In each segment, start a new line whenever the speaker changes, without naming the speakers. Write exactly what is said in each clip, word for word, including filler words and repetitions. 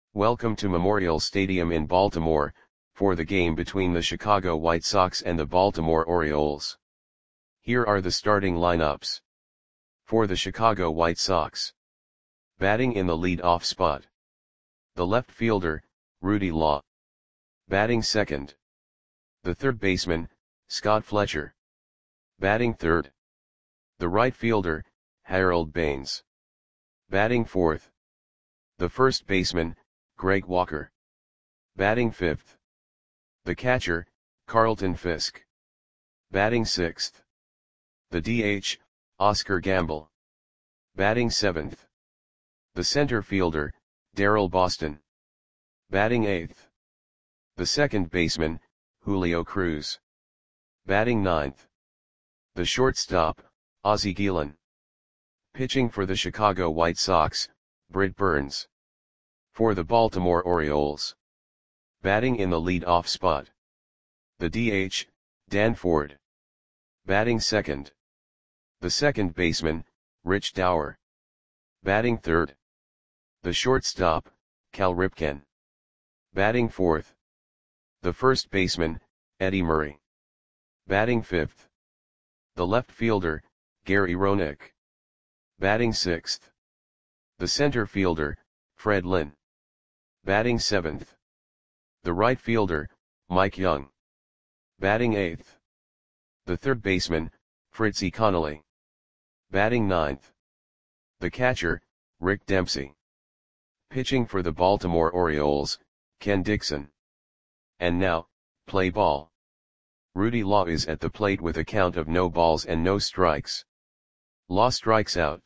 Welcome to Memorial Stadium in Baltimore, for the game between the Chicago White Sox and the Baltimore Orioles. Here are the starting lineups. For the Chicago White Sox. Batting in the lead-off spot. The left fielder, Rudy Law. Batting second. The third baseman, Scott Fletcher. Batting third. The right fielder, Harold Baines. Batting fourth. The first baseman, Greg Walker. Batting fifth. The catcher, Carlton Fisk. Batting sixth. The D H, Oscar Gamble. Batting seventh. The center fielder, Darryl Boston. Batting eighth. The second baseman, Julio Cruz. Batting ninth. The shortstop, Ozzie Guillen. Pitching for the Chicago White Sox, Britt Burns. For the Baltimore Orioles. Batting in the lead-off spot. The D H, Dan Ford. Batting second. The second baseman, Rich Dauer. Batting third. The shortstop, Cal Ripken. Batting fourth. The first baseman, Eddie Murray. Batting fifth. The left fielder, Gary Roenick. Batting sixth. The center fielder, Fred Lynn. Batting seventh. The right fielder, Mike Young. Batting eighth. The third baseman, Fritzy Connolly. Batting ninth. The catcher, Rick Dempsey. Pitching for the Baltimore Orioles, Ken Dixon. And now, play ball. Rudy Law is at the plate with a count of no balls and no strikes. Law strikes out.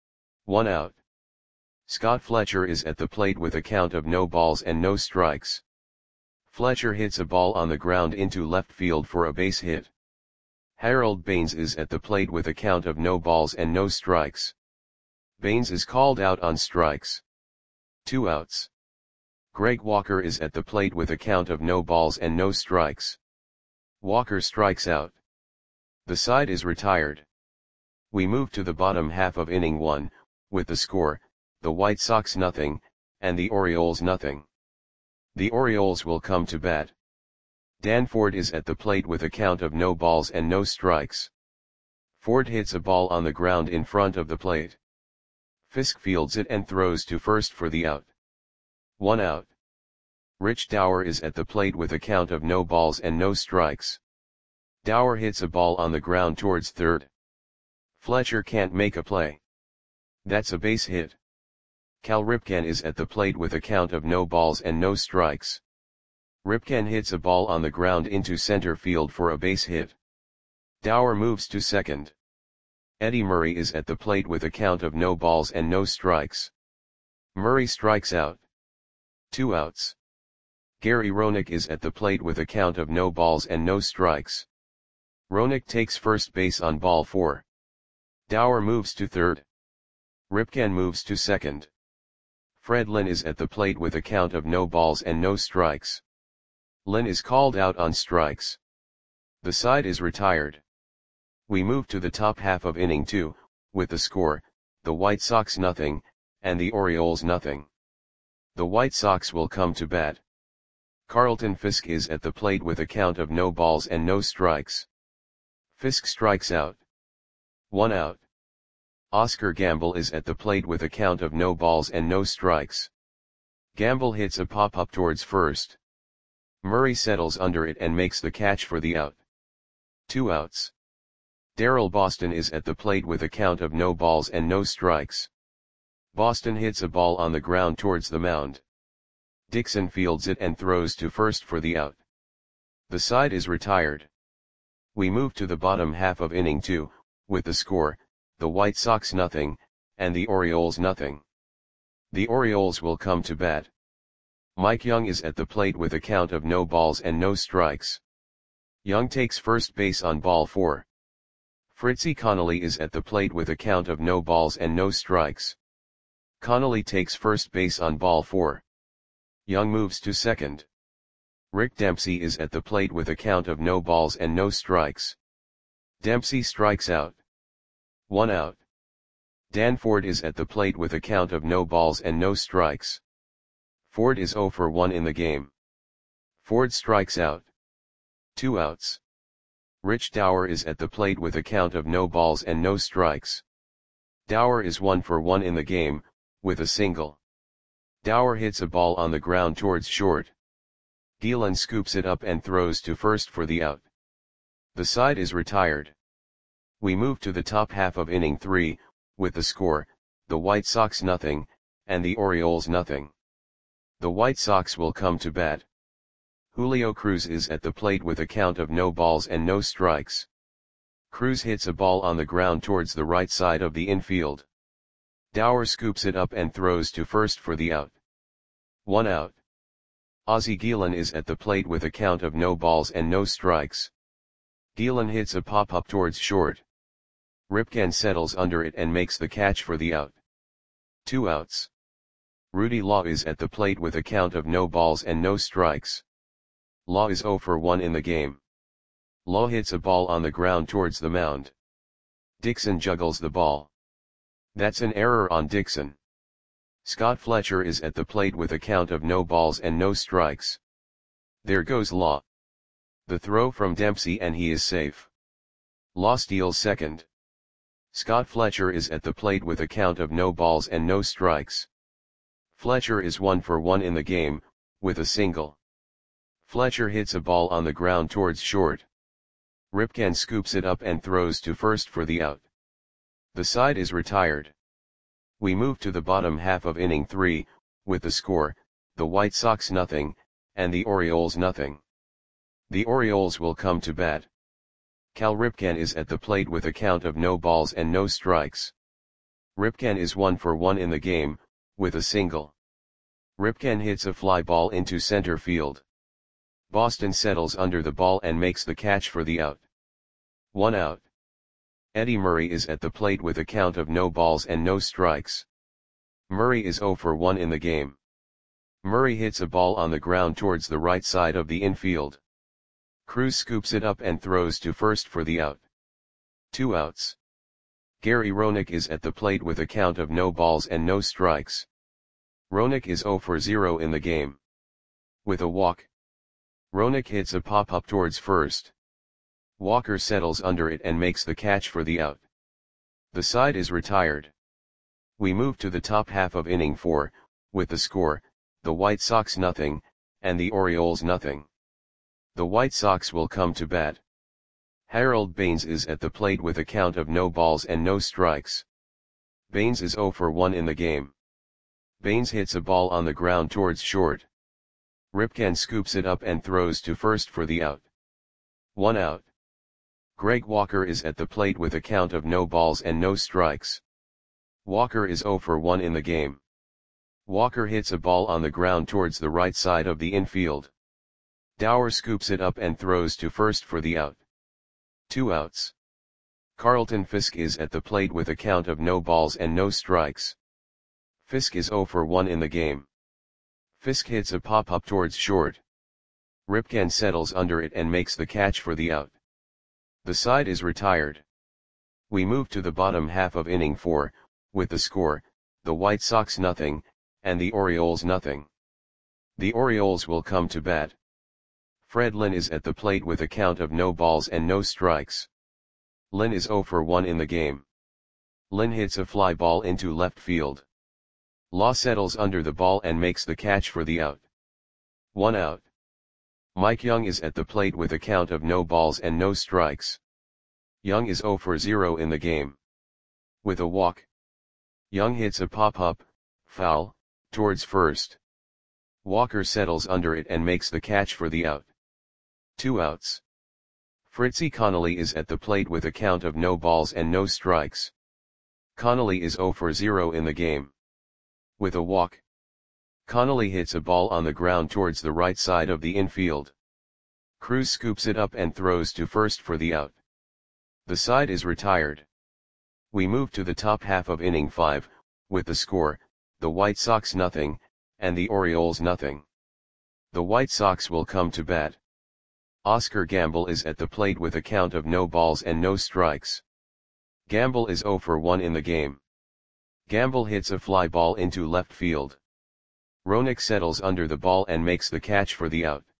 One out. Scott Fletcher is at the plate with a count of no balls and no strikes. Fletcher hits a ball on the ground into left field for a base hit. Harold Baines is at the plate with a count of no balls and no strikes. Baines is called out on strikes. Two outs. Greg Walker is at the plate with a count of no balls and no strikes. Walker strikes out. The side is retired. We move to the bottom half of inning one, with the score, the White Sox nothing, and the Orioles nothing. The Orioles will come to bat. Dan Ford is at the plate with a count of no balls and no strikes. Ford hits a ball on the ground in front of the plate. Fisk fields it and throws to first for the out. One out. Rich Dauer is at the plate with a count of no balls and no strikes. Dauer hits a ball on the ground towards third. Fletcher can't make a play. That's a base hit. Cal Ripken is at the plate with a count of no balls and no strikes. Ripken hits a ball on the ground into center field for a base hit. Dauer moves to second. Eddie Murray is at the plate with a count of no balls and no strikes. Murray strikes out. Two outs. Gary Roenick is at the plate with a count of no balls and no strikes. Roenick takes first base on ball four. Dauer moves to third. Ripken moves to second. Fred Lynn is at the plate with a count of no balls and no strikes. Lynn is called out on strikes. The side is retired. We move to the top half of inning two, with the score, the White Sox nothing, and the Orioles nothing. The White Sox will come to bat. Carlton Fisk is at the plate with a count of no balls and no strikes. Fisk strikes out. One out. Oscar Gamble is at the plate with a count of no balls and no strikes. Gamble hits a pop-up towards first. Murray settles under it and makes the catch for the out. Two outs. Darryl Boston is at the plate with a count of no balls and no strikes. Boston hits a ball on the ground towards the mound. Dixon fields it and throws to first for the out. The side is retired. We move to the bottom half of inning two, with the score, the White Sox nothing, and the Orioles nothing. The Orioles will come to bat. Mike Young is at the plate with a count of no balls and no strikes. Young takes first base on ball four. Fritzy Connolly is at the plate with a count of no balls and no strikes. Connolly takes first base on ball four. Young moves to second. Rick Dempsey is at the plate with a count of no balls and no strikes. Dempsey strikes out. One out. Dan Ford is at the plate with a count of no balls and no strikes. Ford is zero for one in the game. Ford strikes out. Two outs. Rich Dower is at the plate with a count of no balls and no strikes. Dower is one for one in the game, with a single. Dower hits a ball on the ground towards short. Gielan scoops it up and throws to first for the out. The side is retired. We move to the top half of inning three, with the score, the White Sox nothing, and the Orioles nothing. The White Sox will come to bat. Julio Cruz is at the plate with a count of no balls and no strikes. Cruz hits a ball on the ground towards the right side of the infield. Dower scoops it up and throws to first for the out. One out. Ozzie Gielan is at the plate with a count of no balls and no strikes. Gielan hits a pop-up towards short. Ripken settles under it and makes the catch for the out. Two outs. Rudy Law is at the plate with a count of no balls and no strikes. Law is zero for one in the game. Law hits a ball on the ground towards the mound. Dixon juggles the ball. That's an error on Dixon. Scott Fletcher is at the plate with a count of no balls and no strikes. There goes Law. The throw from Dempsey and he is safe. Law steals second. Scott Fletcher is at the plate with a count of no balls and no strikes. Fletcher is one for one in the game, with a single. Fletcher hits a ball on the ground towards short. Ripken scoops it up and throws to first for the out. The side is retired. We move to the bottom half of inning three, with the score, the White Sox nothing, and the Orioles nothing. The Orioles will come to bat. Cal Ripken is at the plate with a count of no balls and no strikes. Ripken is one for one in the game, with a single. Ripken hits a fly ball into center field. Boston settles under the ball and makes the catch for the out. One out. Eddie Murray is at the plate with a count of no balls and no strikes. Murray is zero for one in the game. Murray hits a ball on the ground towards the right side of the infield. Cruz scoops it up and throws to first for the out. Two outs. Gary Roenick is at the plate with a count of no balls and no strikes. Roenick is zero for zero in the game. With a walk. Roenick hits a pop-up towards first. Walker settles under it and makes the catch for the out. The side is retired. We move to the top half of inning four, with the score, the White Sox nothing, and the Orioles nothing. The White Sox will come to bat. Harold Baines is at the plate with a count of no balls and no strikes. Baines is zero for one in the game. Baines hits a ball on the ground towards short. Ripken scoops it up and throws to first for the out. One out. Greg Walker is at the plate with a count of no balls and no strikes. Walker is zero for one in the game. Walker hits a ball on the ground towards the right side of the infield. Dower scoops it up and throws to first for the out. Two outs. Carlton Fisk is at the plate with a count of no balls and no strikes. Fisk is zero for one in the game. Fisk hits a pop-up towards short. Ripken settles under it and makes the catch for the out. The side is retired. We move to the bottom half of inning four, with the score, the White Sox nothing, and the Orioles nothing. The Orioles will come to bat. Fred Lynn is at the plate with a count of no balls and no strikes. Lynn is zero for one in the game. Lynn hits a fly ball into left field. Law settles under the ball and makes the catch for the out. One out. Mike Young is at the plate with a count of no balls and no strikes. Young is zero for zero in the game. With a walk. Young hits a pop-up, foul, towards first. Walker settles under it and makes the catch for the out. Two outs. Fritzy Connolly is at the plate with a count of no balls and no strikes. Connolly is zero for zero in the game. With a walk. Connolly hits a ball on the ground towards the right side of the infield. Cruz scoops it up and throws to first for the out. The side is retired. We move to the top half of inning five, with the score, the White Sox nothing, and the Orioles nothing. The White Sox will come to bat. Oscar Gamble is at the plate with a count of no balls and no strikes. Gamble is zero for one in the game. Gamble hits a fly ball into left field. Roenick settles under the ball and makes the catch for the out.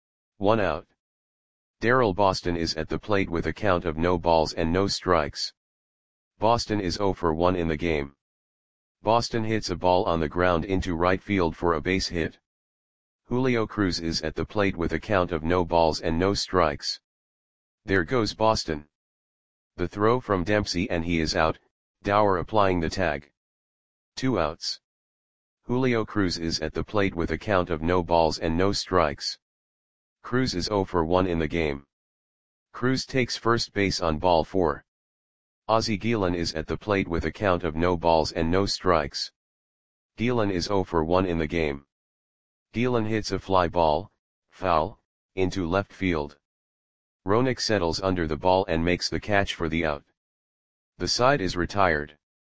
One out. Darrell Boston is at the plate with a count of no balls and no strikes. Boston is zero for one in the game. Boston hits a ball on the ground into right field for a base hit. Julio Cruz is at the plate with a count of no balls and no strikes. There goes Boston. The throw from Dempsey and he is out, Dower applying the tag. Two outs. Julio Cruz is at the plate with a count of no balls and no strikes. Cruz is zero for one in the game. Cruz takes first base on ball four. Ozzie Guillen is at the plate with a count of no balls and no strikes. Guillen is zero for one in the game. Guillen hits a fly ball, foul, into left field. Roenick settles under the ball and makes the catch for the out. The side is retired.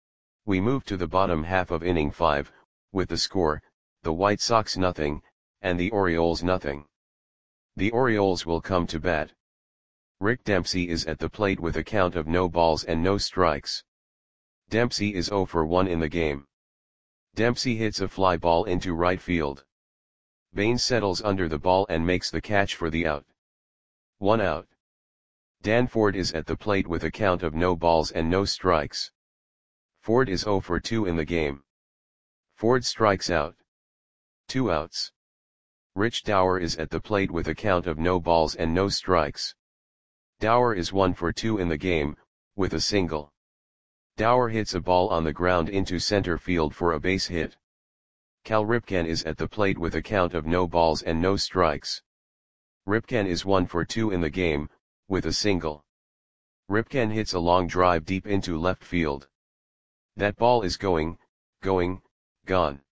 We move to the bottom half of inning five, with the score, the White Sox nothing, and the Orioles nothing. The Orioles will come to bat. Rick Dempsey is at the plate with a count of no balls and no strikes. Dempsey is zero for one in the game. Dempsey hits a fly ball into right field. Baines settles under the ball and makes the catch for the out. One out. Dan Ford is at the plate with a count of no balls and no strikes. Ford is zero for two in the game. Ford strikes out. Two outs. Rich Dower is at the plate with a count of no balls and no strikes. Dower is one for two in the game, with a single. Dower hits a ball on the ground into center field for a base hit. Cal Ripken is at the plate with a count of no balls and no strikes. Ripken is one for two in the game, with a single. Ripken hits a long drive deep into left field. That ball is going, going, gone.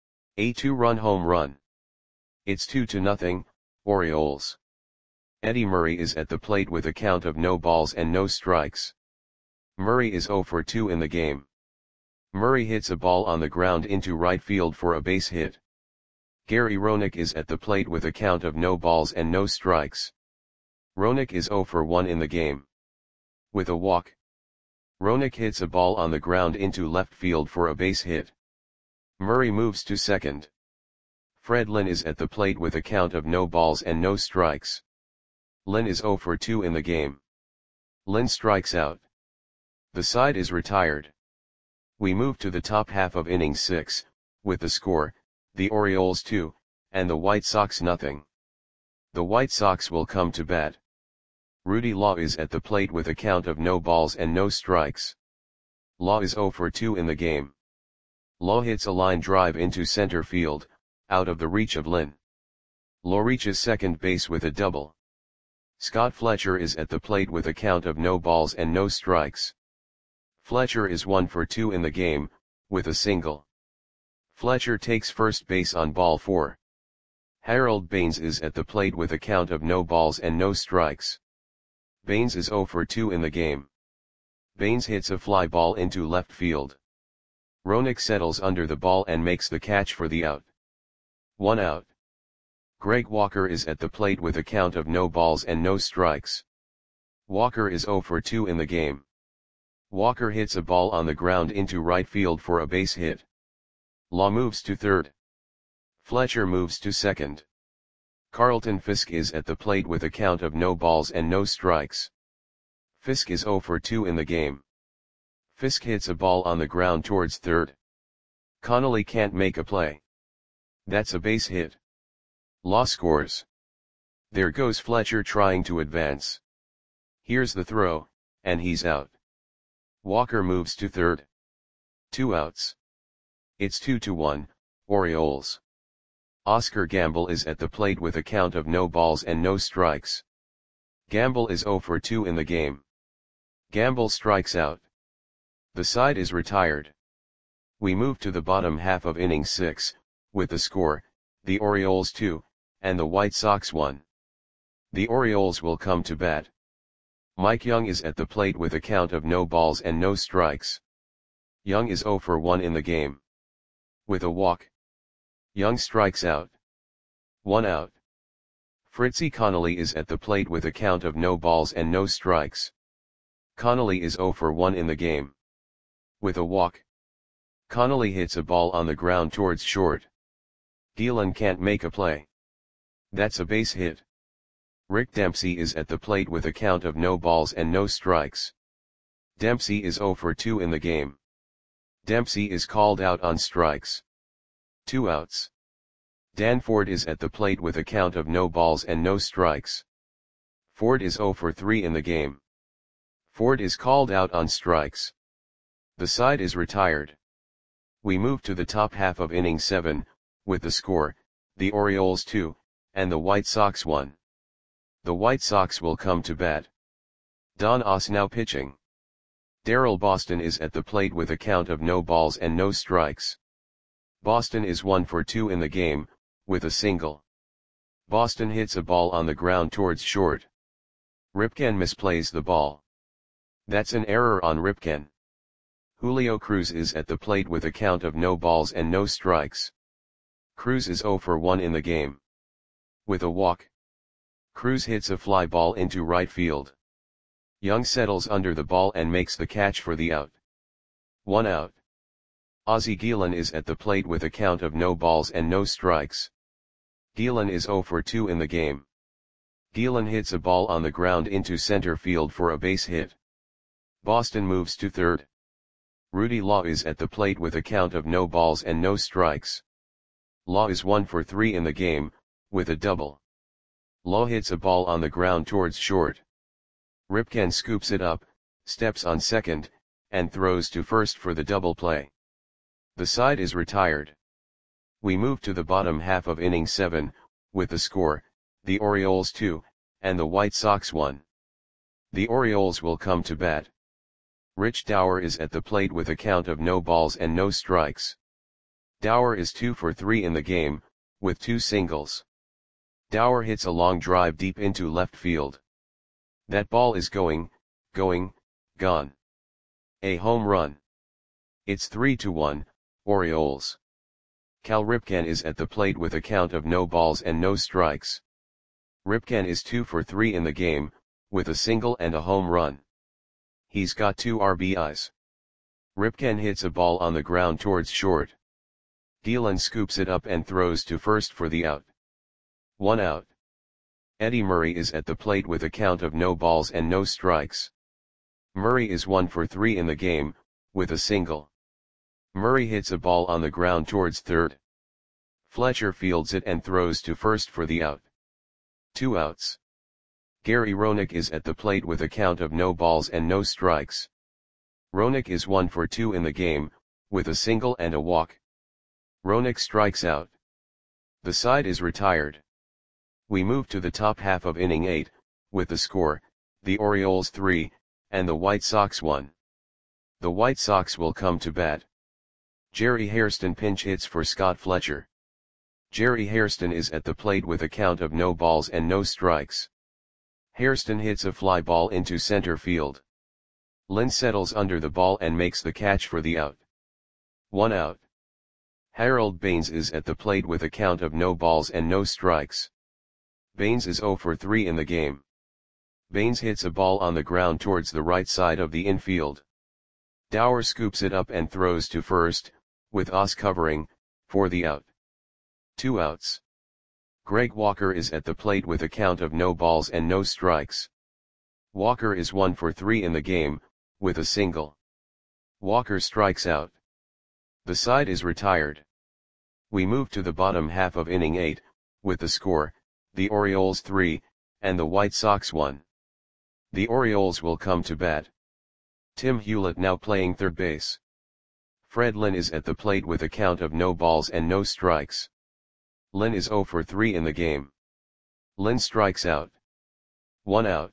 A two-run home run. It's two to nothing, Orioles. Eddie Murray is at the plate with a count of no balls and no strikes. Murray is zero for two in the game. Murray hits a ball on the ground into right field for a base hit. Gary Roenick is at the plate with a count of no balls and no strikes. Roenick is zero for one in the game. With a walk. Roenick hits a ball on the ground into left field for a base hit. Murray moves to second. Fred Lynn is at the plate with a count of no balls and no strikes. Lynn is zero for two in the game. Lynn strikes out. The side is retired. We move to the top half of inning six, with the score, the Orioles two, and the White Sox nothing. The White Sox will come to bat. Rudy Law is at the plate with a count of no balls and no strikes. Law is zero for two in the game. Law hits a line drive into center field, out of the reach of Lynn. Law reaches second base with a double. Scott Fletcher is at the plate with a count of no balls and no strikes. Fletcher is one for two in the game, with a single. Fletcher takes first base on ball four. Harold Baines is at the plate with a count of no balls and no strikes. Baines is zero for two in the game. Baines hits a fly ball into left field. Roenick settles under the ball and makes the catch for the out. One out. Greg Walker is at the plate with a count of no balls and no strikes. Walker is zero for two in the game. Walker hits a ball on the ground into right field for a base hit. Law moves to third. Fletcher moves to second. Carlton Fisk is at the plate with a count of no balls and no strikes. Fisk is zero for two in the game. Fisk hits a ball on the ground towards third. Connolly can't make a play. That's a base hit. Law scores. There goes Fletcher trying to advance. Here's the throw, and he's out. Walker moves to third. Two outs. It's two to one, Orioles. Oscar Gamble is at the plate with a count of no balls and no strikes. Gamble is zero for two in the game. Gamble strikes out. The side is retired. We move to the bottom half of inning six, with the score, the Orioles two, and the White Sox one. The Orioles will come to bat. Mike Young is at the plate with a count of no balls and no strikes. Young is zero for one in the game. With a walk. Young strikes out. One out. Fritzy Connolly is at the plate with a count of no balls and no strikes. Connolly is zero for one in the game. With a walk. Connolly hits a ball on the ground towards short. Gielan can't make a play. That's a base hit. Rick Dempsey is at the plate with a count of no balls and no strikes. Dempsey is zero for two in the game. Dempsey is called out on strikes. Two outs. Dan Ford is at the plate with a count of no balls and no strikes. Ford is zero for three in the game. Ford is called out on strikes. The side is retired. We move to the top half of inning seven, with the score, the Orioles two, and the White Sox one. The White Sox will come to bat. Don Oss now pitching. Darryl Boston is at the plate with a count of no balls and no strikes. Boston is one for two in the game, with a single. Boston hits a ball on the ground towards short. Ripken misplays the ball. That's an error on Ripken. Julio Cruz is at the plate with a count of no balls and no strikes. Cruz is zero for one in the game. With a walk. Cruz hits a fly ball into right field. Young settles under the ball and makes the catch for the out. One out. Ozzie Gielan is at the plate with a count of no balls and no strikes. Gielan is zero for two in the game. Gielan hits a ball on the ground into center field for a base hit. Boston moves to third. Rudy Law is at the plate with a count of no balls and no strikes. Law is one for three in the game, with a double. Law hits a ball on the ground towards short. Ripken scoops it up, steps on second, and throws to first for the double play. The side is retired. We move to the bottom half of inning seven, with the score, the Orioles two, and the White Sox one. The Orioles will come to bat. Rich Dower is at the plate with a count of no balls and no strikes. Dower is two for three in the game, with two singles. Dower hits a long drive deep into left field. That ball is going, going, gone. A home run. It's three to one, Orioles. Cal Ripken is at the plate with a count of no balls and no strikes. Ripken is two for three in the game, with a single and a home run. He's got two R B Is. Ripken hits a ball on the ground towards short. Gielan scoops it up and throws to first for the out. One out. Eddie Murray is at the plate with a count of no balls and no strikes. Murray is one for three in the game, with a single. Murray hits a ball on the ground towards third. Fletcher fields it and throws to first for the out. Two outs. Gary Roenick is at the plate with a count of no balls and no strikes. Roenick is one for two in the game, with a single and a walk. Roenick strikes out. The side is retired. We move to the top half of inning eight, with the score, the Orioles three, and the White Sox one. The White Sox will come to bat. Jerry Hairston pinch hits for Scott Fletcher. Jerry Hairston is at the plate with a count of no balls and no strikes. Hairston hits a fly ball into center field. Lynn settles under the ball and makes the catch for the out. One out. Harold Baines is at the plate with a count of no balls and no strikes. Baines is zero for three in the game. Baines hits a ball on the ground towards the right side of the infield. Dower scoops it up and throws to first, with Oss covering, for the out. Two outs. Greg Walker is at the plate with a count of no balls and no strikes. Walker is one for three in the game, with a single. Walker strikes out. The side is retired. We move to the bottom half of inning eight, with the score, the Orioles three, and the White Sox one. The Orioles will come to bat. Tim Hewlett now playing third base. Fred Lynn is at the plate with a count of no balls and no strikes. Lynn is zero for three in the game. Lynn strikes out. One out.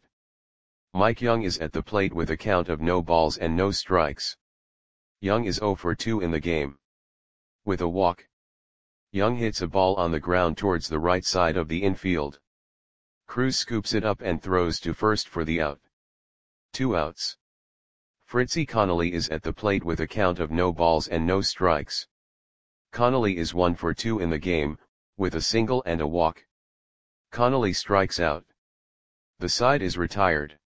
Mike Young is at the plate with a count of no balls and no strikes. Young is zero for two in the game. With a walk. Young hits a ball on the ground towards the right side of the infield. Cruz scoops it up and throws to first for the out. Two outs. Fritzy Connolly is at the plate with a count of no balls and no strikes. Connolly is one for two in the game, with a single and a walk. Connolly strikes out. The side is retired.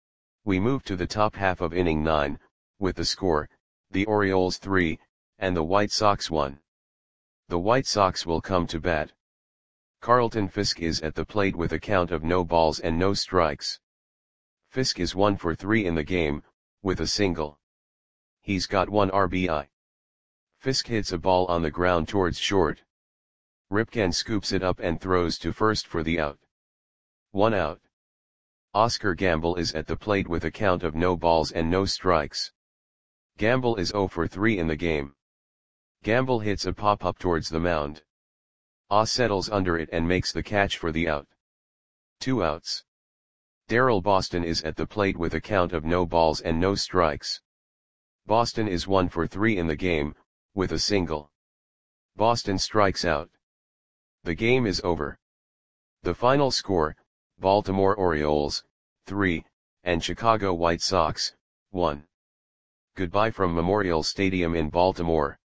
We move to the top half of inning nine, with the score, the Orioles three, and the White Sox one. The White Sox will come to bat. Carlton Fisk is at the plate with a count of no balls and no strikes. Fisk is one for three in the game, with a single. He's got one R B I. Fisk hits a ball on the ground towards short. Ripken scoops it up and throws to first for the out. One out. Oscar Gamble is at the plate with a count of no balls and no strikes. Gamble is zero for three in the game. Gamble hits a pop-up towards the mound. Ah settles under it and makes the catch for the out. Two outs. Darrell Boston is at the plate with a count of no balls and no strikes. Boston is one for three in the game, with a single. Boston strikes out. The game is over. The final score, Baltimore Orioles, three, and Chicago White Sox, one. Goodbye from Memorial Stadium in Baltimore.